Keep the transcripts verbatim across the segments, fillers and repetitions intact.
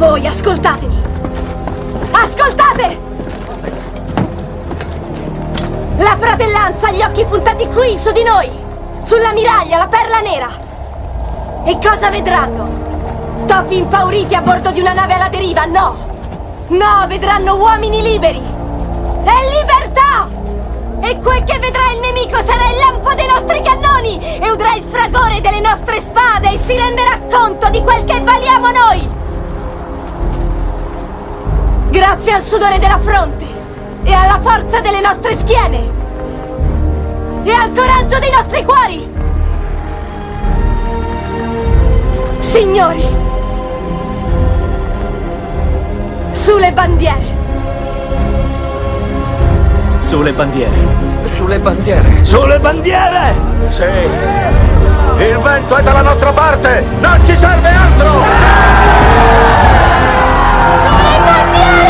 Voi ascoltatemi! Ascoltate! La fratellanza ha gli occhi puntati qui, su di noi! Sulla miraglia, la perla nera! E cosa vedranno? Topi impauriti a bordo di una nave alla deriva? No! No, vedranno uomini liberi! E libertà! E quel che vedrà il nemico sarà il lampo dei nostri cannoni! E udrà il fragore delle nostre spade e si renderà conto di quel che valiamo noi! Grazie al sudore della fronte e alla forza delle nostre schiene e al coraggio dei nostri cuori! Signori, sulle bandiere! Sulle bandiere! Sulle bandiere! Sulle bandiere! Sì! Il vento è dalla nostra parte! Non ci serve altro! Sulle bandiere!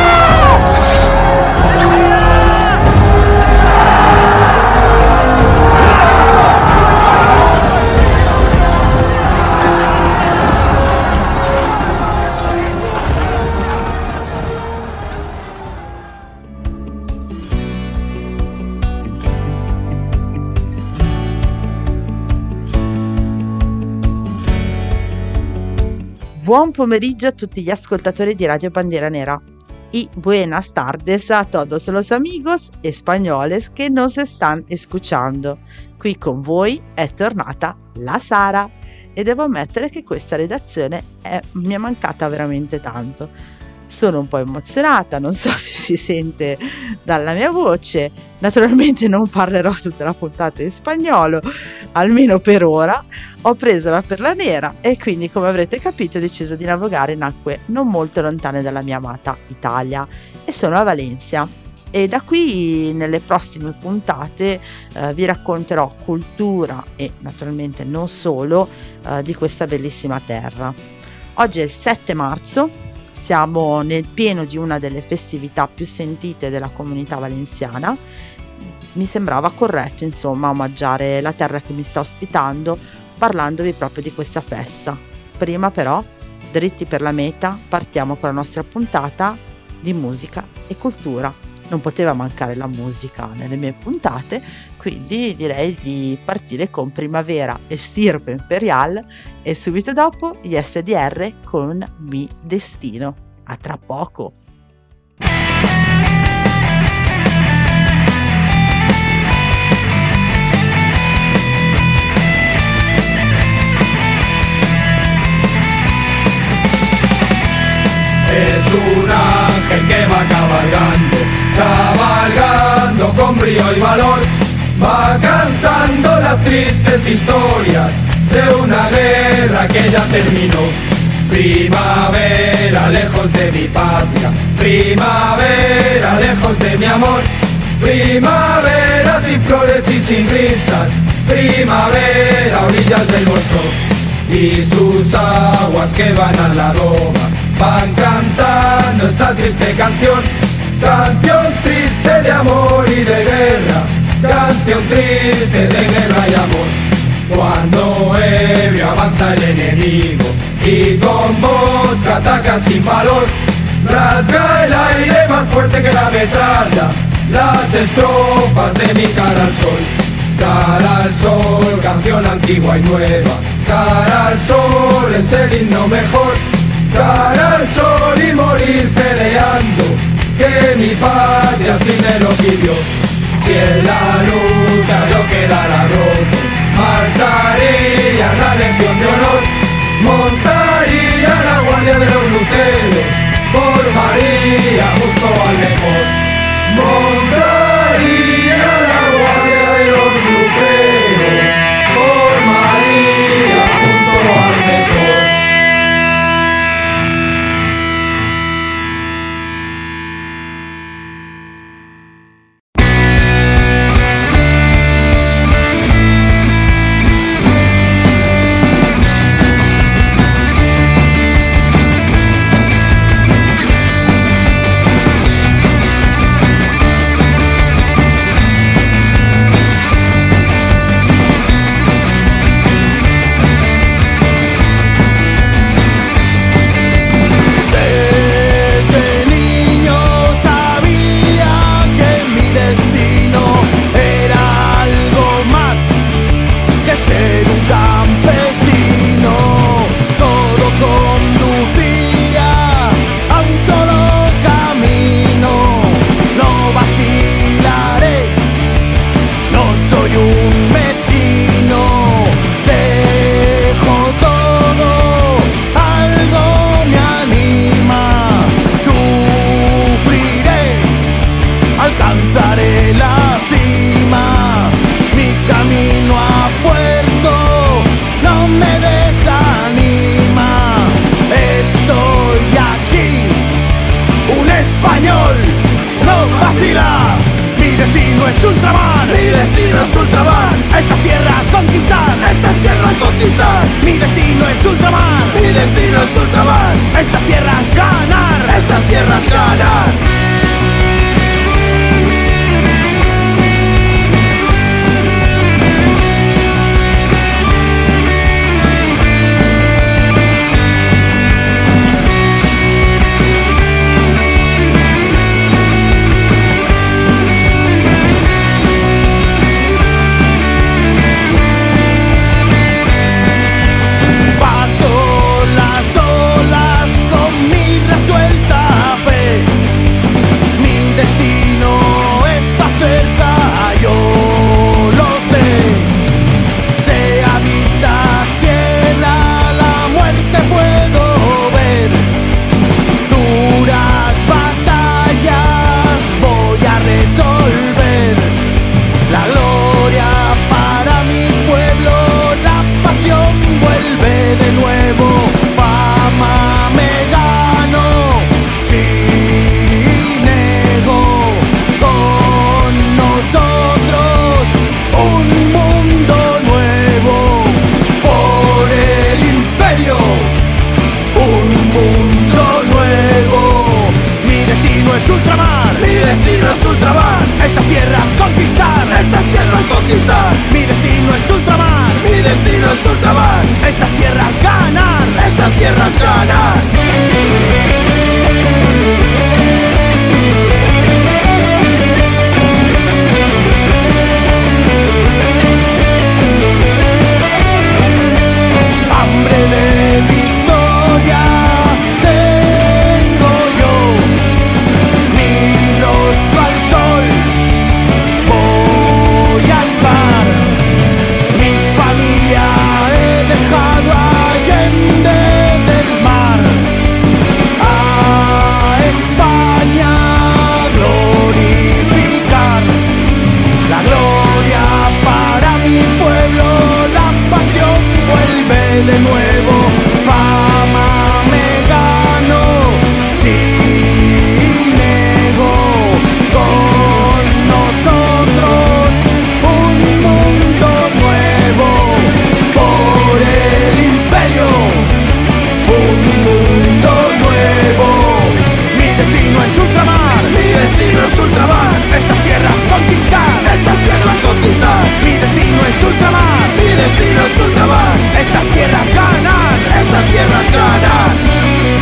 Buon pomeriggio a tutti gli ascoltatori di Radio Bandiera Nera. Y buenas tardes a todos los amigos españoles que nos están escuchando. Qui con voi è tornata la Sara e devo ammettere che questa redazione è, mi è mancata veramente tanto. Sono un po' emozionata, non so se si sente dalla mia voce. Naturalmente non parlerò tutta la puntata in spagnolo, almeno per ora. Ho preso la perla nera e quindi, come avrete capito, ho deciso di navigare in acque non molto lontane dalla mia amata Italia e sono a Valencia. E da qui nelle prossime puntate eh, vi racconterò cultura e naturalmente non solo eh, di questa bellissima terra. Oggi è il sette marzo. Siamo nel pieno di una delle festività più sentite della comunità valenziana. Mi sembrava corretto, insomma, omaggiare la terra che mi sta ospitando parlandovi proprio di questa festa. Prima però, dritti per la meta, partiamo con la nostra puntata di musica e cultura. Non poteva mancare la musica nelle mie puntate, quindi direi di partire con Primavera e Stirpe Imperial e subito dopo gli S D R con Mi Destino. A tra poco! Es un ángel que va cabalgando, cabalgando con brío y valor, va cantando las tristes historias de una guerra que ya terminó. Primavera lejos de mi patria, primavera lejos de mi amor, primavera sin flores y sin risas, primavera a orillas del Bolsón. Y sus aguas que van a la Roma van cantando esta triste canción, canción triste de amor y de guerra, canción triste de guerra y amor. Cuando ebrio avanza el enemigo y con vodka ataca sin valor, rasga el aire más fuerte que la metralla, las estrofas de mi cara al sol. Cara al sol, canción antigua y nueva, cara al sol es el himno mejor. Cara al sol y morir peleando, que mi patria así me lo pidió. Si en la lucha yo quedara roto, marcharía a la Legión de Honor, montaría la guardia de los luceros, formaría junto al mejor. Montaría la guardia de los luceros, formaría junto al mejor. tierras ganar. Mi destino es ultramar, mi destino es ultramar. Estas tierras ganar, estas tierras ganar. Hambre de victoria tengo yo, mi rostro al sol voy a alzar. Mi familia he dejado allende del mar. A España glorificar. La gloria para mi pueblo, la pasión vuelve de nuevo. Fama me gano, sin ego. Con nosotros un mundo nuevo. Por el imperio, un mundo nuevo. Mi destino es ultramar, mi destino es ultramar. Estas tierras conquistar, estas tierras conquistar. Mi destino es ultramar, mi destino es ultramar. Estas tierras ganar, estas tierras ganar.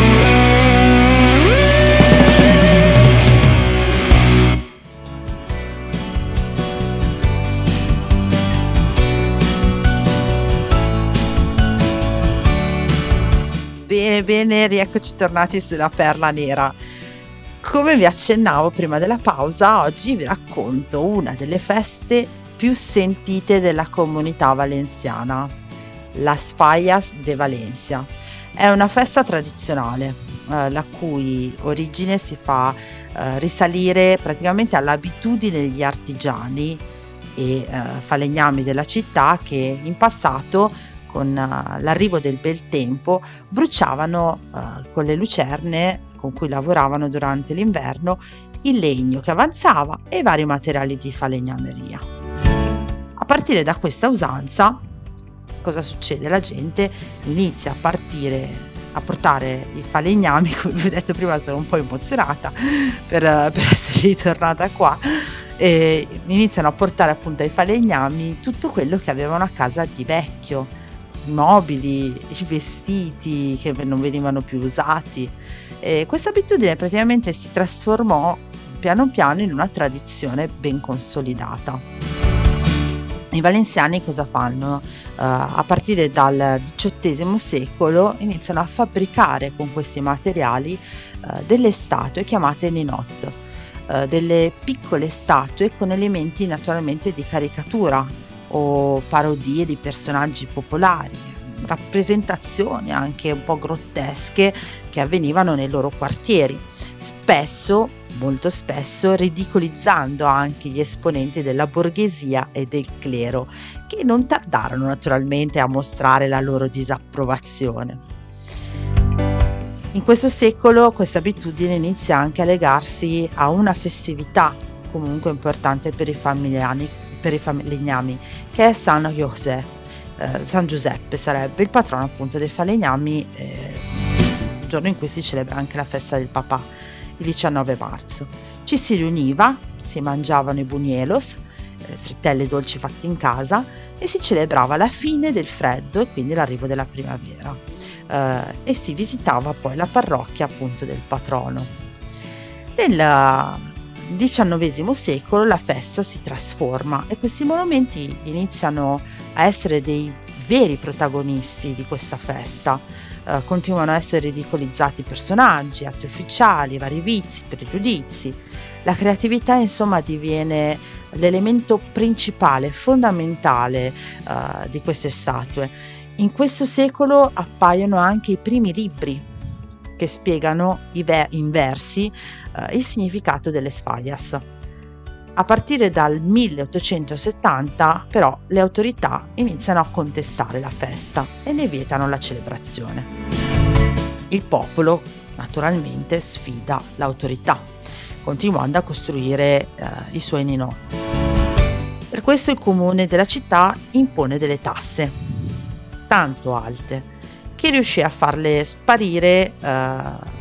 Bene, bene, rieccoci tornati sulla Perla Nera. Come vi accennavo prima della pausa, oggi vi racconto una delle feste più sentite della comunità valenziana, Las Fallas de Valencia. È una festa tradizionale, eh, la cui origine si fa eh, risalire praticamente all'abitudine degli artigiani e eh, falegnami della città che in passato, con uh, l'arrivo del bel tempo, bruciavano uh, con le lucerne con cui lavoravano durante l'inverno il legno che avanzava e i vari materiali di falegnameria. A partire da questa usanza, cosa succede? La gente inizia a partire a portare i falegnami, come vi ho detto prima, sono un po' emozionata per, per essere ritornata qua, e iniziano a portare appunto ai falegnami tutto quello che avevano a casa di vecchio, i mobili, i vestiti che non venivano più usati. E questa abitudine praticamente si trasformò piano piano in una tradizione ben consolidata. I valenziani cosa fanno? Uh, a partire dal diciottesimo secolo iniziano a fabbricare con questi materiali uh, delle statue chiamate ninot, uh, delle piccole statue con elementi naturalmente di caricatura o parodie di personaggi popolari, rappresentazioni anche un po' grottesche che avvenivano nei loro quartieri, spesso, molto spesso, ridicolizzando anche gli esponenti della borghesia e del clero, che non tardarono naturalmente a mostrare la loro disapprovazione. In questo secolo questa abitudine inizia anche a legarsi a una festività comunque importante per i famigliani, per i falegnami, che è San José, eh, San Giuseppe sarebbe il patrono appunto dei falegnami, eh, il giorno in cui si celebra anche la festa del papà. il diciannove marzo. Ci si riuniva, si mangiavano i buñuelos, eh, frittelle dolci fatti in casa, e si celebrava la fine del freddo e quindi l'arrivo della primavera, eh, e si visitava poi la parrocchia appunto del patrono. Nel diciannovesimo secolo la festa si trasforma e questi monumenti iniziano a essere dei veri protagonisti di questa festa. Uh, continuano a essere ridicolizzati personaggi, atti ufficiali, vari vizi, pregiudizi. La creatività insomma diviene l'elemento principale, fondamentale uh, di queste statue. In questo secolo appaiono anche i primi libri che spiegano i ver- in versi uh, il significato delle sfaias. A partire dal milleottocentosettanta però le autorità iniziano a contestare la festa e ne vietano la celebrazione. Il popolo naturalmente sfida l'autorità, continuando a costruire eh, i suoi ninotti. Per questo il comune della città impone delle tasse, tanto alte, che riuscì a farle sparire eh,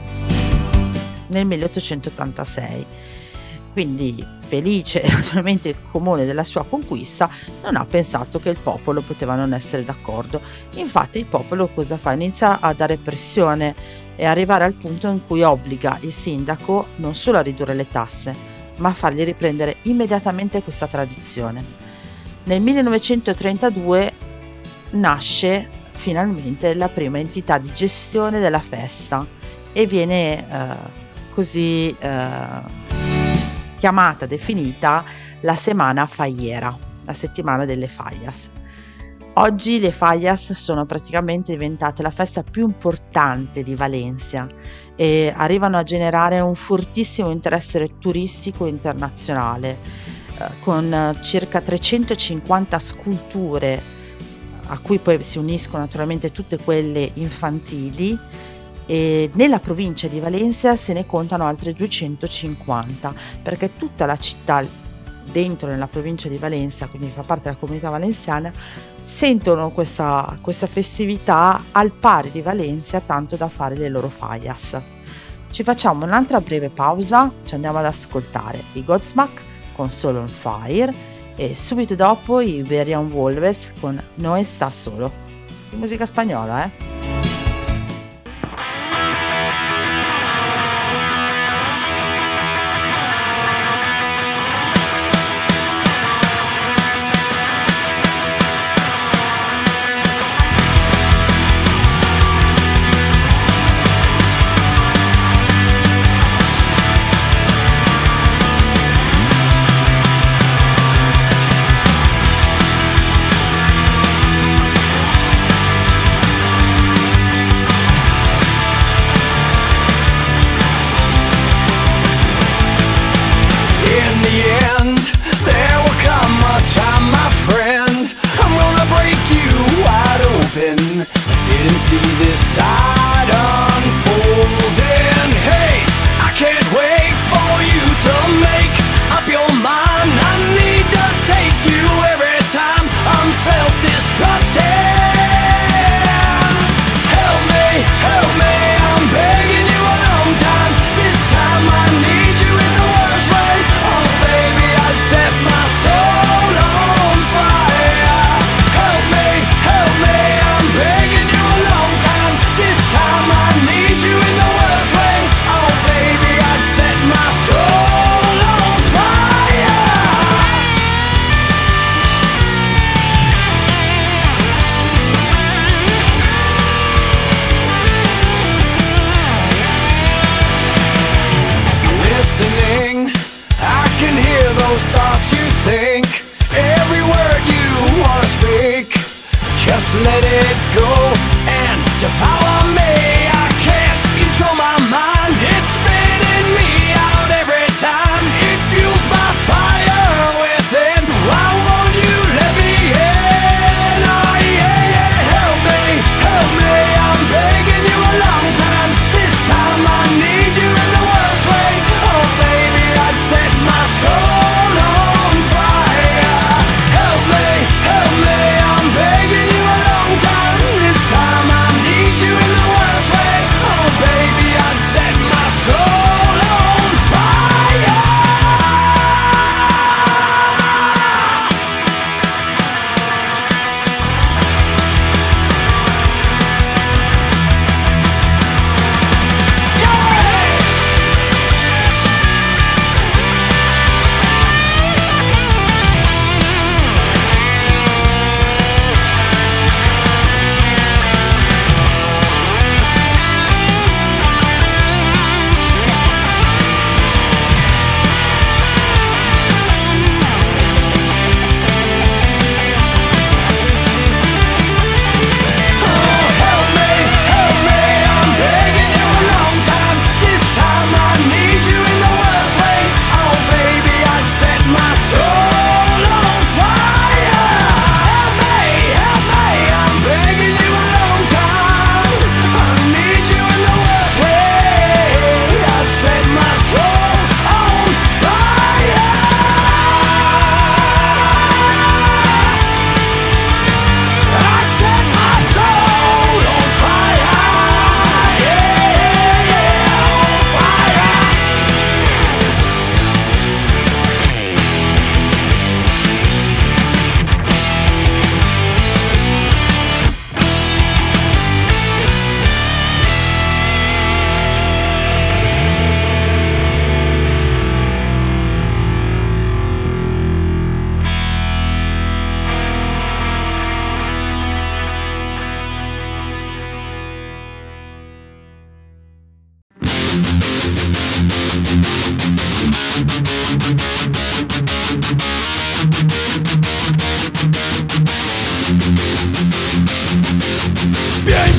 nel milleottocentottantasei. Quindi, felice naturalmente il comune della sua conquista, non ha pensato che il popolo poteva non essere d'accordo. Infatti il popolo cosa fa? Inizia a dare pressione e arrivare al punto in cui obbliga il sindaco non solo a ridurre le tasse, ma a fargli riprendere immediatamente questa tradizione. Nel millenovecentotrentadue nasce finalmente la prima entità di gestione della festa e viene eh, così eh, chiamata, definita la Semana Faiera, la settimana delle Fallas. Oggi le Fallas sono praticamente diventate la festa più importante di Valencia e arrivano a generare un fortissimo interesse turistico internazionale, eh, con circa trecentocinquanta sculture a cui poi si uniscono naturalmente tutte quelle infantili, e nella provincia di Valencia se ne contano altre duecentocinquanta, perché tutta la città dentro nella provincia di Valencia, quindi fa parte della comunità valenziana, sentono questa, questa festività al pari di Valencia, tanto da fare le loro fallas. Ci facciamo un'altra breve pausa, ci andiamo ad ascoltare i Godsmack con Solo on Fire e subito dopo i Iberian Wolves con No Estás Solo. Di musica spagnola, eh? Thank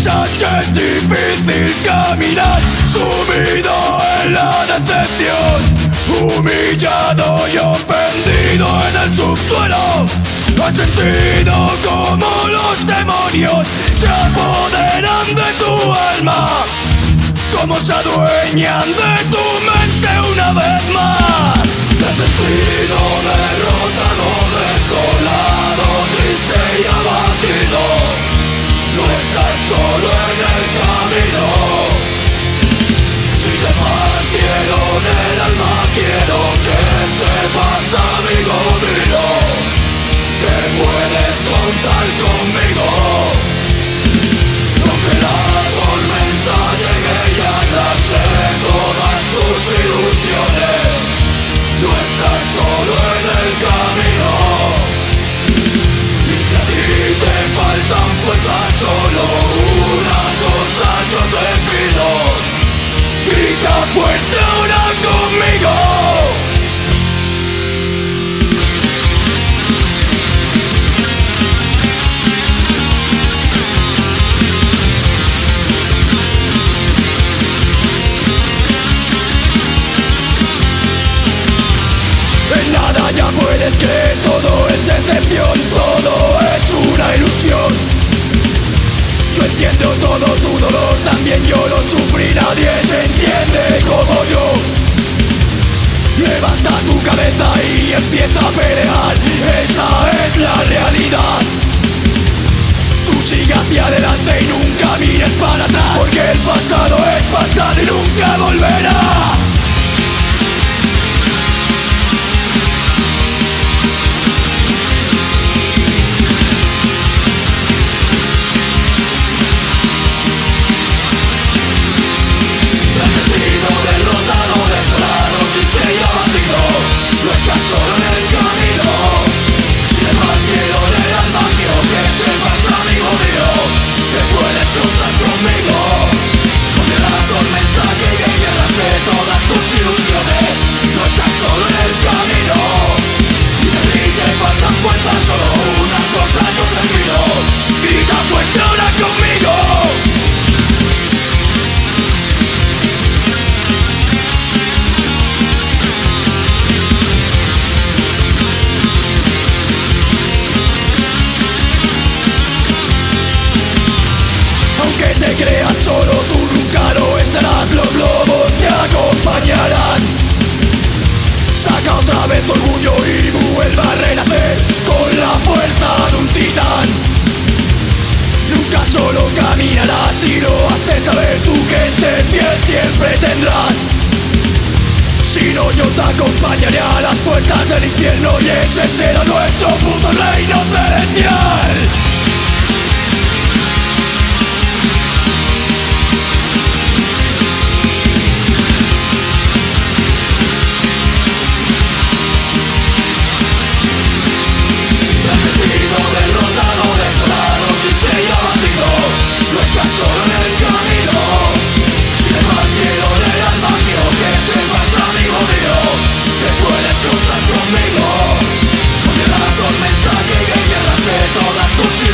piensas que es difícil caminar, sumido en la decepción, humillado y ofendido en el subsuelo. Has sentido como los demonios se apoderan de tu alma, como se adueñan de tu mente una vez más. Te has sentido derrotado, desolado, triste y abatido. No estás solo en el camino. Si te partieron el alma, quiero que sepas, amigo mío, que puedes contar conmigo. Aunque la tormenta llegue y arrase todas tus ilusiones, no estás solo en el camino. Y si a ti te faltan fuerzas, solo una cosa yo te pido: grita fuerte ahora conmigo. En nada ya puedes creer, todo es decepción, todo es una ilusión. Yo entiendo todo tu dolor, también yo lo sufrí, nadie te entiende como yo. Levanta tu cabeza y empieza a pelear, esa es la realidad. Tú sigue hacia adelante y nunca mires para atrás, porque el pasado es pasado y nunca volverá. Solo en el camino, si te partieron el alma, quiero que sepas, amigo mío, que puedes contar conmigo. Aunque la tormenta llegue y arrase todas tus ilusiones, no estás solo en el camino. Y si a ti te faltan fuerzas, solo una cosa yo te pido: grita fuerte ahora conmigo. Que te creas solo, tú nunca lo estarás, los lobos te acompañarán. Saca otra vez tu orgullo y vuelva a renacer con la fuerza de un titán. Nunca solo caminarás, si lo has de saber, tu gente fiel siempre tendrás. Si no, yo te acompañaré a las puertas del infierno y ese será nuestro puto reino celestial. Derrotado, desolado, triste y abatido, no estás solo en el camino. Si te partieron el alma, quiero que sepas, amigo mío, que puedes contar conmigo. Aunque la tormenta llegue y arrase todas tus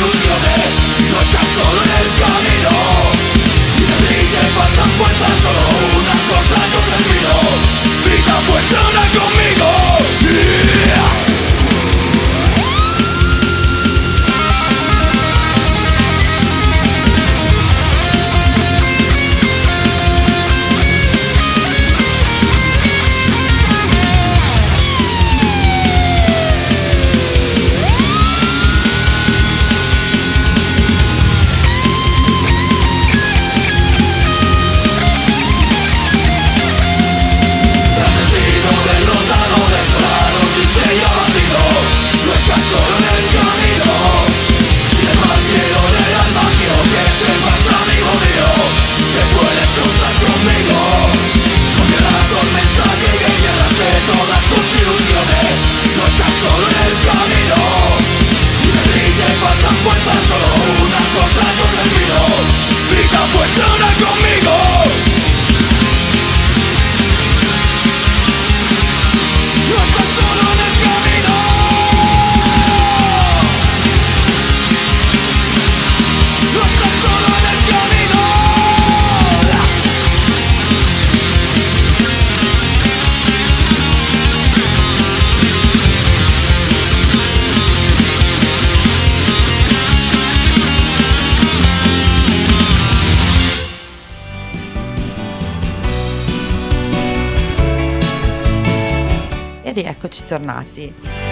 E rieccoci tornati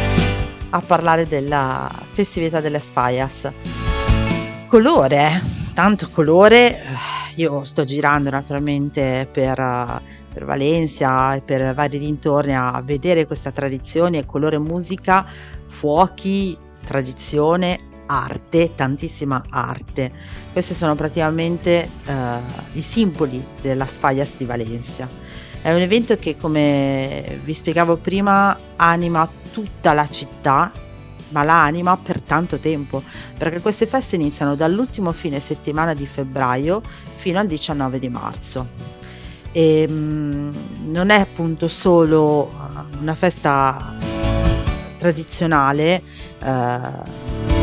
a parlare della festività delle Fallas. Colore, eh? Tanto colore. Io sto girando naturalmente per, per Valencia e per vari dintorni a vedere questa tradizione, colore, musica, fuochi, tradizione, arte, tantissima arte. Questi sono praticamente eh, i simboli della Fallas di Valencia. È un evento che, come vi spiegavo prima, anima tutta la città, ma la anima per tanto tempo, perché queste feste iniziano dall'ultimo fine settimana di febbraio fino al diciannove di marzo. E mh, non è appunto solo una festa tradizionale, eh,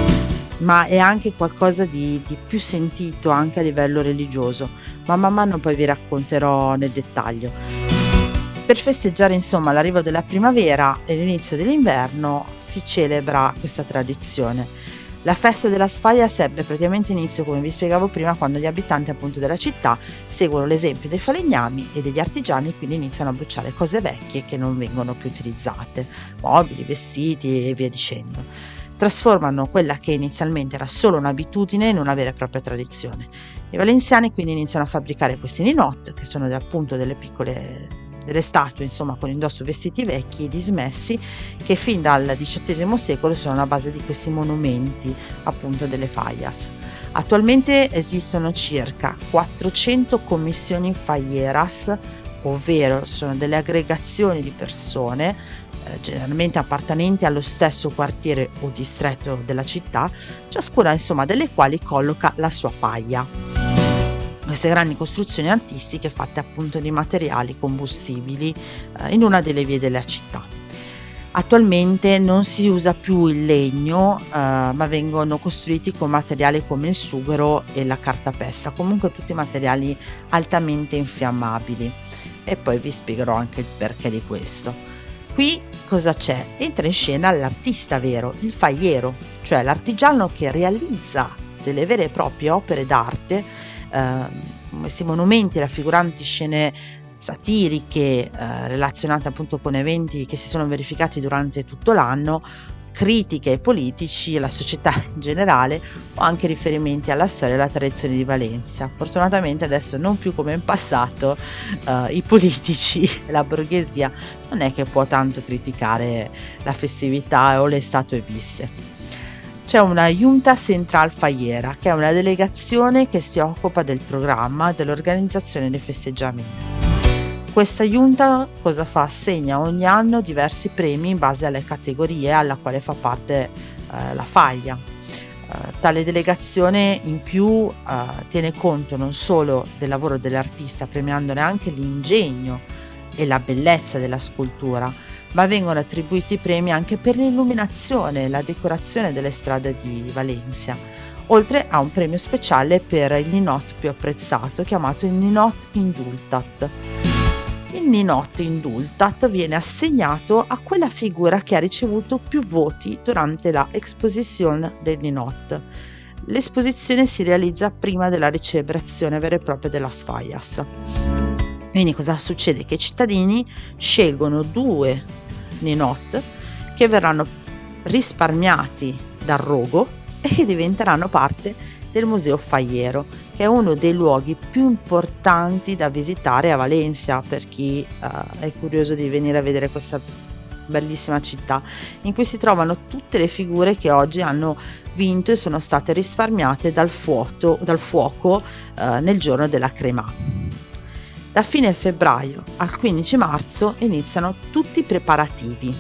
ma è anche qualcosa di, di più sentito anche a livello religioso, ma man mano poi vi racconterò nel dettaglio. Per festeggiare insomma l'arrivo della primavera e l'inizio dell'inverno si celebra questa tradizione. La festa della Fallas ebbe praticamente inizio, come vi spiegavo prima, quando gli abitanti appunto della città seguono l'esempio dei falegnami e degli artigiani, quindi iniziano a bruciare cose vecchie che non vengono più utilizzate, mobili, vestiti e via dicendo. Trasformano quella che inizialmente era solo un'abitudine in una vera e propria tradizione. I valenziani quindi iniziano a fabbricare questi ninot, che sono appunto delle piccole delle statue, insomma, con indosso vestiti vecchi e dismessi, che fin dal diciottesimo secolo sono alla base di questi monumenti appunto delle Fallas. Attualmente esistono circa quattrocento commissioni falleras, ovvero sono delle aggregazioni di persone eh, generalmente appartenenti allo stesso quartiere o distretto della città, ciascuna insomma delle quali colloca la sua faglia. Queste grandi costruzioni artistiche fatte appunto di materiali combustibili eh, in una delle vie della città. Attualmente non si usa più il legno, eh, ma vengono costruiti con materiali come il sughero e la cartapesta, comunque tutti materiali altamente infiammabili, e poi vi spiegherò anche il perché di questo. Qui cosa c'è? Entra in scena l'artista vero, il fagliero, cioè l'artigiano che realizza delle vere e proprie opere d'arte, questi monumenti raffiguranti scene satiriche eh, relazionate appunto con eventi che si sono verificati durante tutto l'anno, critiche ai politici e alla società in generale, o anche riferimenti alla storia e alla tradizione di Valencia. Fortunatamente adesso, non più come in passato, eh, i politici e la borghesia non è che può tanto criticare la festività o le statue viste. C'è una Junta Central Fallera, che è una delegazione che si occupa del programma e dell'organizzazione dei festeggiamenti. Questa Junta cosa fa? Assegna ogni anno diversi premi in base alle categorie alla quale fa parte eh, la faglia. Eh, tale delegazione in più eh, tiene conto non solo del lavoro dell'artista, premiandone anche l'ingegno e la bellezza della scultura, ma vengono attribuiti premi anche per l'illuminazione e la decorazione delle strade di Valencia, oltre a un premio speciale per il ninot più apprezzato, chiamato il Ninot Indultat. Il Ninot Indultat viene assegnato a quella figura che ha ricevuto più voti durante la Exposition del Ninot. L'esposizione si realizza prima della celebrazione vera e propria della Fallas. Quindi cosa succede? Che i cittadini scelgono due ninot che verranno risparmiati dal rogo e che diventeranno parte del Museo Faliero, che è uno dei luoghi più importanti da visitare a Valencia per chi uh, è curioso di venire a vedere questa bellissima città, in cui si trovano tutte le figure che oggi hanno vinto e sono state risparmiate dal fuoco, dal fuoco uh, nel giorno della Cremà. Da fine febbraio al quindici marzo iniziano tutti i preparativi.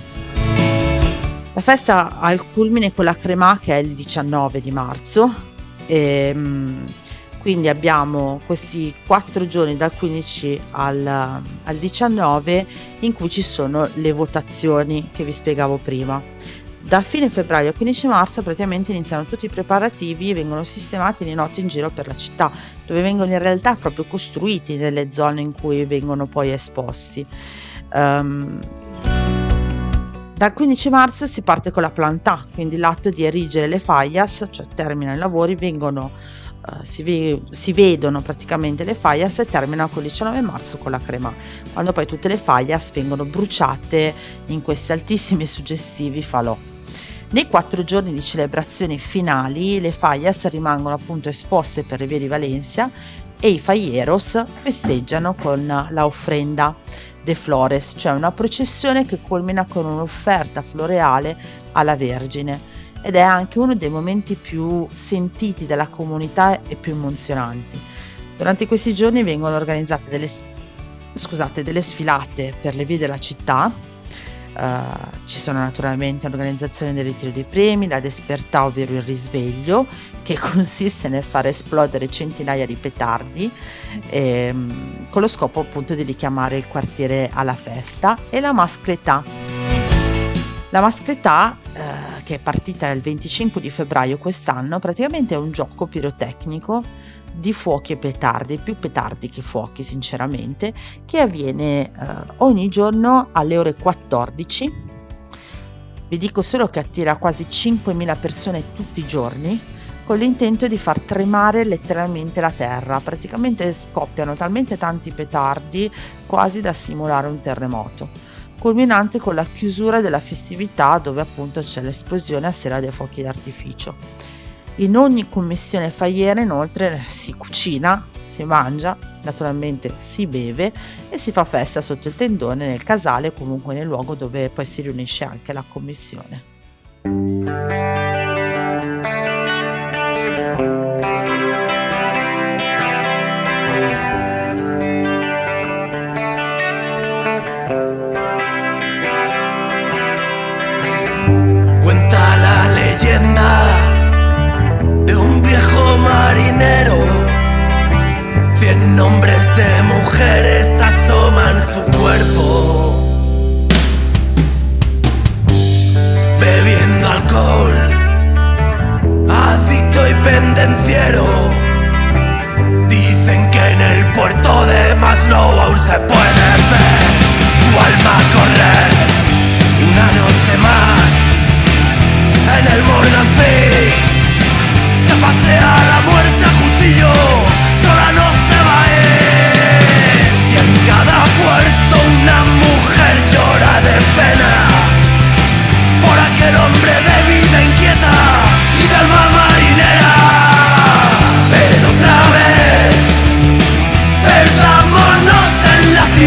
La festa ha il culmine con la Cremà, che è il diciannove di marzo, e quindi abbiamo questi quattro giorni dal quindici al, al diciannove in cui ci sono le votazioni che vi spiegavo prima. Da fine febbraio al quindici marzo praticamente iniziano tutti i preparativi e vengono sistemati le notti in giro per la città, dove vengono in realtà proprio costruiti nelle zone in cui vengono poi esposti. Um, dal quindici marzo si parte con la plantà, quindi l'atto di erigere le fallas, cioè terminano i lavori, vengono uh, si, ve- si vedono praticamente le fallas e termina col diciannove marzo con la crema, quando poi tutte le fallas vengono bruciate in questi altissimi e suggestivi falò. Nei quattro giorni di celebrazioni finali le fallas rimangono appunto esposte per le vie di Valencia e i falleros festeggiano con la ofrenda de flores, cioè una processione che culmina con un'offerta floreale alla Vergine, ed è anche uno dei momenti più sentiti dalla comunità e più emozionanti. Durante questi giorni vengono organizzate delle, scusate, delle sfilate per le vie della città. Uh, ci sono naturalmente l'organizzazione del ritiro dei premi, la despertà, ovvero il risveglio, che consiste nel far esplodere centinaia di petardi ehm, con lo scopo appunto di richiamare il quartiere alla festa, e la mascletà. La mascletà, eh, che è partita il venticinque di febbraio quest'anno, praticamente è un gioco pirotecnico di fuochi e petardi, più petardi che fuochi sinceramente, che avviene eh, ogni giorno alle ore quattordici. Vi dico solo che attira quasi cinquemila persone tutti i giorni, con l'intento di far tremare letteralmente la terra. Praticamente scoppiano talmente tanti petardi quasi da simulare un terremoto, culminante con la chiusura della festività, dove appunto c'è l'esplosione a sera dei fuochi d'artificio. In ogni commissione faiera inoltre si cucina, si mangia, naturalmente si beve e si fa festa sotto il tendone, nel casale o comunque nel luogo dove poi si riunisce anche la commissione. Cuenta la leyenda de un viejo marinero, cien nombres de mujeres asoman su cuerpo, bebiendo alcohol, adicto y pendenciero. Dicen que en el puerto de Maslow aún se puede ver su alma correr una noche más en el Morgan Fish. Se pasea la muerte a cuchillo, sola no se va a ir. Y en cada puerto una mujer llora de pena por aquel hombre de vida inquieta y de alma marinera. Pero otra vez perdámonos en la ciudad.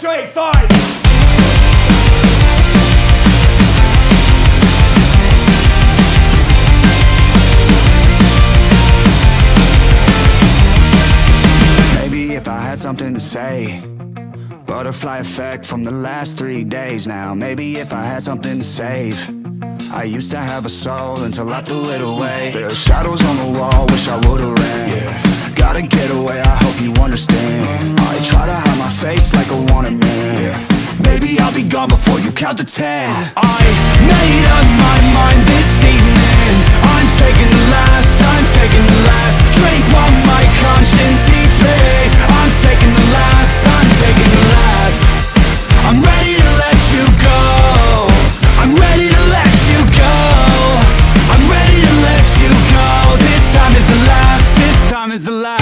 three, five. Maybe if I had something to say, butterfly effect from the last three days now. Maybe if I had something to save, I used to have a soul until I threw it away. There are shadows on the wall, wish I would've ran. Yeah. Gotta get away, I hope you understand. I try to hide my face like a wanted man. Yeah. Maybe I'll be gone before you count to ten. I made up my mind this evening. I'm taking the last, I'm taking the last drink while my conscience eats me. I'm taking the last, I'm taking the last. I'm ready to let you go. I'm ready to let you go. I'm ready to let you go. This time is the last, this time is the last.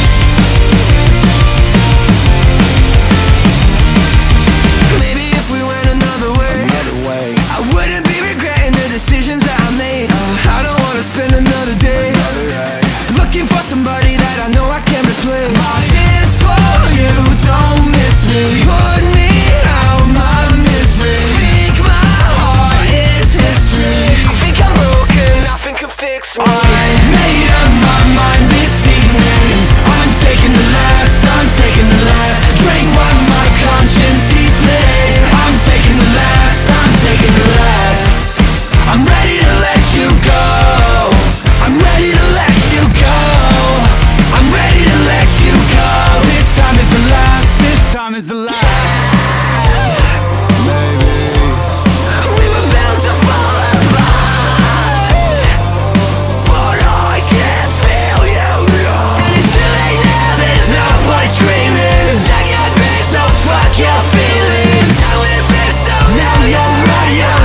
Maybe if we went another way, another way, I wouldn't be regretting the decisions that I made. uh, I don't wanna spend another day, another day looking for somebody that I know I can replace. My tears for you, don't miss me. Put me out my misery. Think my heart is history. I think I'm broken, nothing can fix me. I made up my mind this evening. I'm taking the last, I'm taking the last drink while my conscience eats me. I'm taking the last, I'm taking the last. I'm ready to let you go. I'm ready to let you go. I'm ready to let you go. This time is the last, this time is the last. Maybe we were built to fall apart, but I can't feel you now. And it's too late now, there's no point screaming. I got grace, so fuck your feelings. Now it feels so, now you're right, you're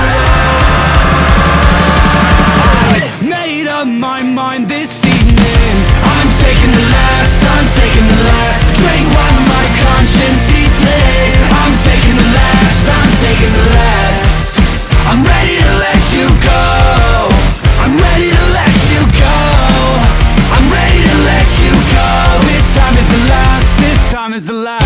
right. Made up my mind this evening. I'm taking the last, I'm taking the last drink while my conscience eats me. I'm taking the last, I'm taking the last. I'm ready to let you go. I'm ready to let you go. I'm ready to let you go. This time is the last, this time is the last.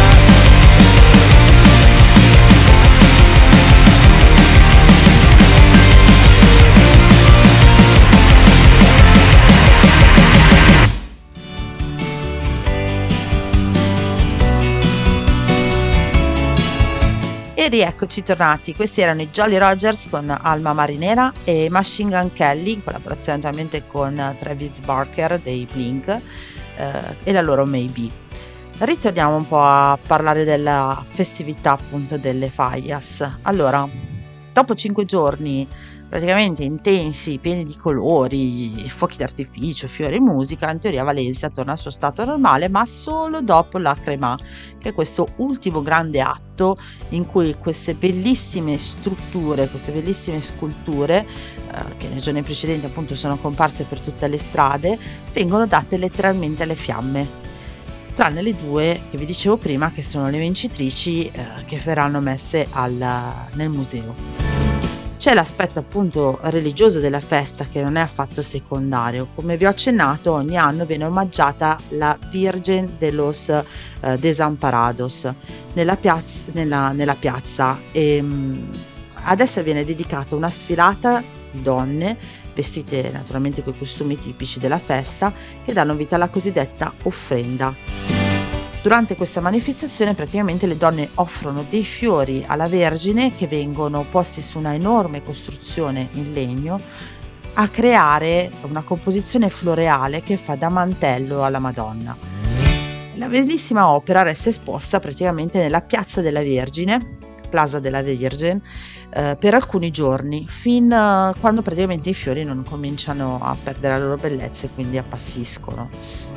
E rieccoci tornati, questi erano i Jolly Rogers con Alma Marinera e Machine Gun Kelly in collaborazione naturalmente con Travis Barker dei Blink eh, e la loro Maybe. Ritorniamo un po' a parlare della festività appunto delle Fallas. Allora, dopo cinque giorni praticamente intensi, pieni di colori, fuochi d'artificio, fiori e musica, in teoria Valencia torna al suo stato normale, ma solo dopo la Cremà, che è questo ultimo grande atto in cui queste bellissime strutture, queste bellissime sculture, eh, che nei giorni precedenti appunto sono comparse per tutte le strade, vengono date letteralmente alle fiamme, tranne le due che vi dicevo prima, che sono le vincitrici eh, che verranno messe al, nel museo. C'è l'aspetto appunto religioso della festa che non è affatto secondario. Come vi ho accennato, ogni anno viene omaggiata la Virgen de los eh, Desamparados nella piazza, nella, nella piazza e mh, ad essa viene dedicata una sfilata di donne vestite naturalmente con i costumi tipici della festa che danno vita alla cosiddetta offrenda. Durante questa manifestazione praticamente le donne offrono dei fiori alla Vergine che vengono posti su una enorme costruzione in legno a creare una composizione floreale che fa da mantello alla Madonna. La bellissima opera resta esposta praticamente nella Piazza della Vergine, Plaza della Virgen, eh, per alcuni giorni, fin uh, quando praticamente i fiori non cominciano a perdere la loro bellezza e quindi appassiscono.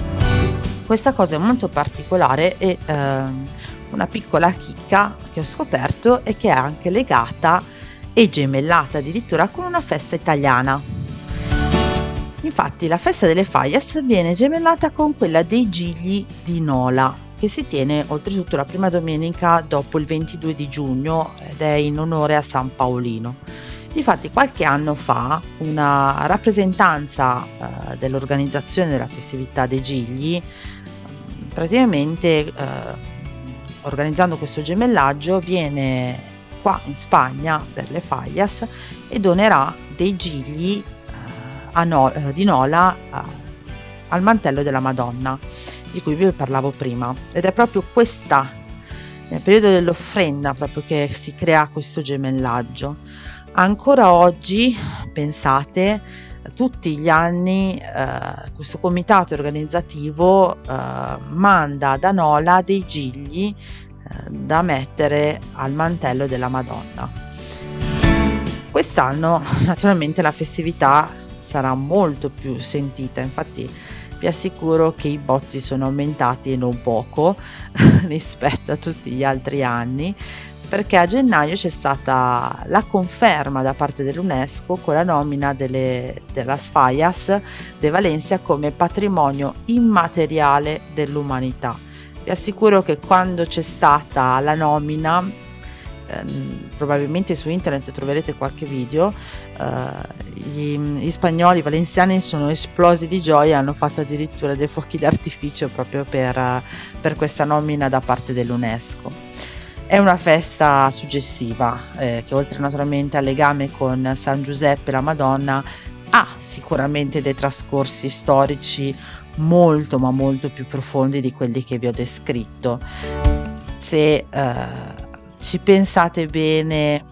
Questa cosa è molto particolare e eh, una piccola chicca che ho scoperto è che è anche legata e gemellata addirittura con una festa italiana. Infatti la festa delle Fallas viene gemellata con quella dei Gigli di Nola, che si tiene oltretutto la prima domenica dopo il ventidue di giugno ed è in onore a San Paolino. Difatti qualche anno fa una rappresentanza eh, dell'organizzazione della festività dei Gigli praticamente eh, organizzando questo gemellaggio, viene qua in Spagna, per le Fallas, e donerà dei gigli eh, a no, eh, di Nola eh, al mantello della Madonna, di cui vi parlavo prima. Ed è proprio questa, nel periodo dell'offrenda, proprio che si crea questo gemellaggio. Ancora oggi, pensate, tutti gli anni eh, questo comitato organizzativo eh, manda da Nola dei gigli eh, da mettere al mantello della Madonna. Quest'anno naturalmente la festività sarà molto più sentita, infatti vi assicuro che i botti sono aumentati e non poco rispetto a tutti gli altri anni, perché a gennaio c'è stata la conferma da parte dell'UNESCO con la nomina delle, delle Fallas de Valencia come patrimonio immateriale dell'umanità. Vi assicuro che quando c'è stata la nomina, ehm, probabilmente su internet troverete qualche video, eh, gli, gli spagnoli, i valenziani sono esplosi di gioia, hanno fatto addirittura dei fuochi d'artificio proprio per, per questa nomina da parte dell'UNESCO. È una festa suggestiva eh, che, oltre naturalmente al legame con San Giuseppe e la Madonna, ha sicuramente dei trascorsi storici molto ma molto più profondi di quelli che vi ho descritto. Se eh, ci pensate bene,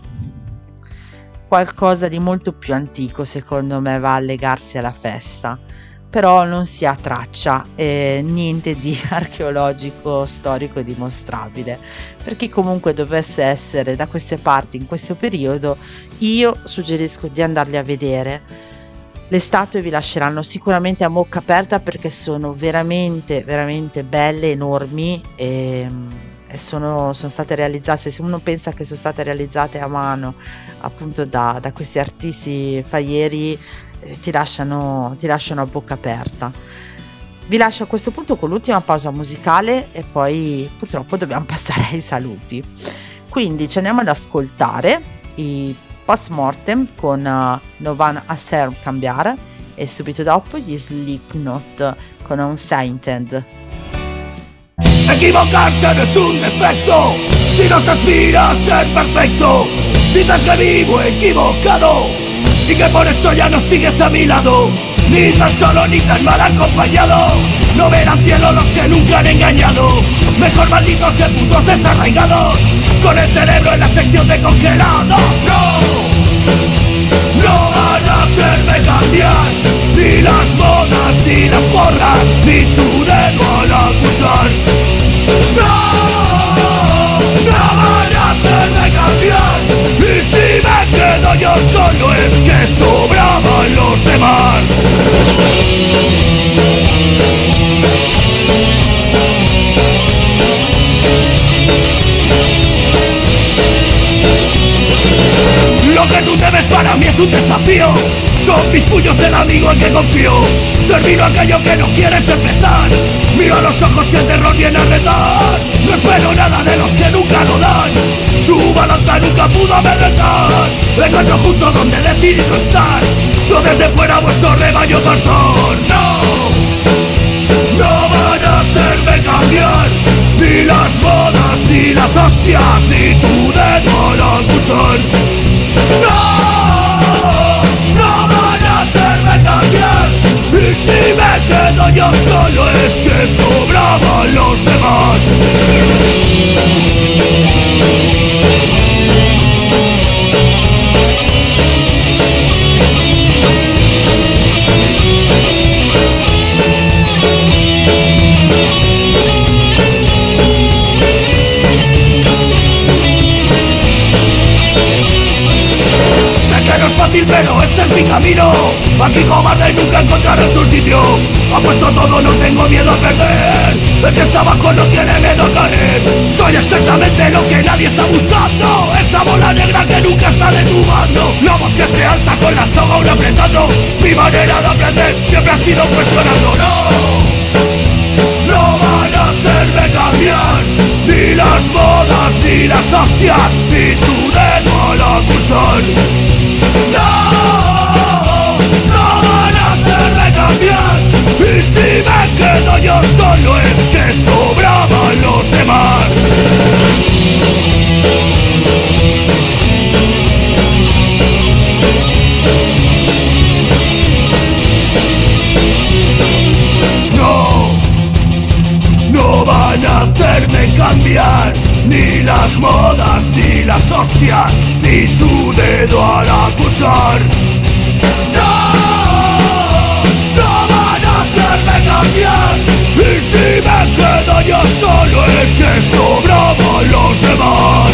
qualcosa di molto più antico secondo me va a legarsi alla festa, però non si ha traccia, eh, niente di archeologico, storico e dimostrabile. Per chi comunque dovesse essere da queste parti in questo periodo, io suggerisco di andarli a vedere. Le statue vi lasceranno sicuramente a bocca aperta, perché sono veramente veramente belle, enormi, e, e sono, sono state realizzate, se uno pensa che sono state realizzate a mano appunto da, da questi artisti faieri, Ti lasciano, ti lasciano a bocca aperta. Vi lascio a questo punto con l'ultima pausa musicale e poi purtroppo dobbiamo passare ai saluti. Quindi ci andiamo ad ascoltare i Post Mortem con uh, No Van a Ser Cambiare, e subito dopo gli Slipknot con Unsainted. Equivocarse no es un defecto si no se aspira a ser perfecto. Dices que vivo equivocado y que por eso ya no sigues a mi lado, ni tan solo ni tan mal acompañado. No verán cielo los que nunca han engañado, mejor malditos que putos desarraigados, con el cerebro en la sección de congelados. No, no van a hacerme cambiar, ni las modas, ni las porras, ni su dedo al acusar. No, no van a hacerme cambiar, y si me quedo yo solo es que sobraban los demás. Lo que tú debes para mí es un desafío. Son mis puños el amigo en que confío. Termino aquello que no quieres empezar. Miro a los ojos y el terror viene a retar. No espero nada de los que nunca lo dan. Su balanza nunca pudo amedrentar. Encuentro justo donde he decidido estar. No desde fuera vuestro rebaño pastor. No, no van a hacerme cambiar, ni las bodas, ni las hostias, ni tu dedo al acusar. No, no van a hacerme cambiar, y si me quedo yo solo es que sobraban los demás. No es fácil, pero este es mi camino. Aquí cobardes nunca encontrarán su sitio. Apuesto todo, no tengo miedo a perder. El que está abajo no tiene miedo a caer. Soy exactamente lo que nadie está buscando. Esa bola negra que nunca está de tu bando. La voz que se alza con la soga aún apretando. Mi manera de aprender siempre ha sido cuestionando. No, no van a hacerme cambiar, ni las bodas, ni las hostias, ni su dedo al acusar. No, no van a hacerme cambiar, y si me quedo yo solo es que sobraban los demás. cambiar ni su dedo al acusar. No, no van a hacerme cambiar. Y si me quedo yo solo es que sobraban los demás.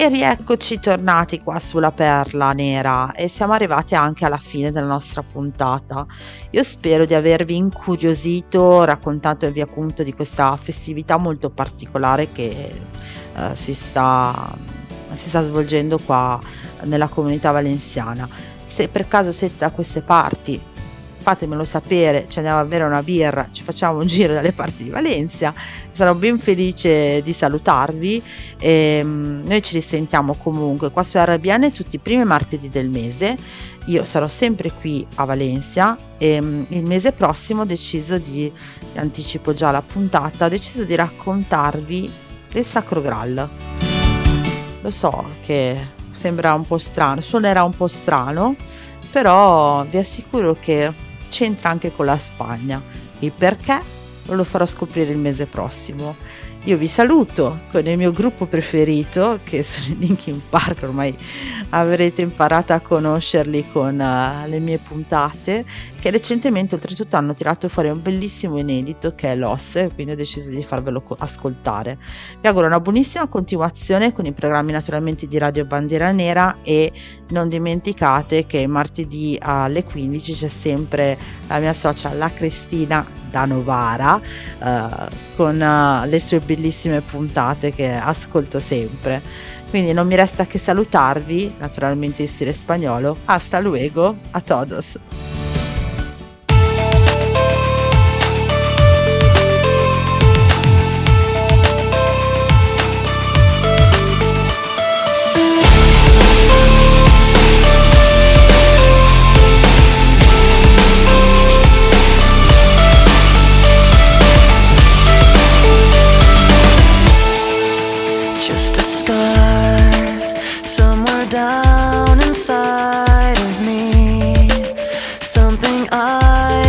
E rieccoci tornati qua sulla Perla Nera e siamo arrivati anche alla fine della nostra puntata. Io spero di avervi incuriosito raccontandovi appunto di questa festività molto particolare che eh, si sta, si sta svolgendo qua nella comunità valenziana. Se per caso siete da queste parti, fatemelo sapere, ci andiamo a bere una birra, ci facciamo un giro dalle parti di Valencia, sarò ben felice di salutarvi e um, noi ci risentiamo comunque qua su R B N tutti i primi martedì del mese. Io sarò sempre qui a Valencia e um, il mese prossimo ho deciso di, anticipo già la puntata, ho deciso di raccontarvi del Sacro Graal. Lo so che sembra un po' strano, suonerà un po' strano, però vi assicuro che c'entra anche con la Spagna. Il perché ve lo farò scoprire il mese prossimo. Io vi saluto con il mio gruppo preferito, che sono i Linkin Park, ormai avrete imparato a conoscerli con uh, le mie puntate, che recentemente oltretutto hanno tirato fuori un bellissimo inedito che è Loss, quindi ho deciso di farvelo co- ascoltare. Vi auguro una buonissima continuazione con i programmi naturalmente di Radio Bandiera Nera e non dimenticate che martedì alle quindici c'è sempre la mia socia, la Cristina da Novara, uh, con uh, le sue bellissime puntate che ascolto sempre. Quindi non mi resta che salutarvi, naturalmente in stile spagnolo. Hasta luego, a todos. Down inside of me, something I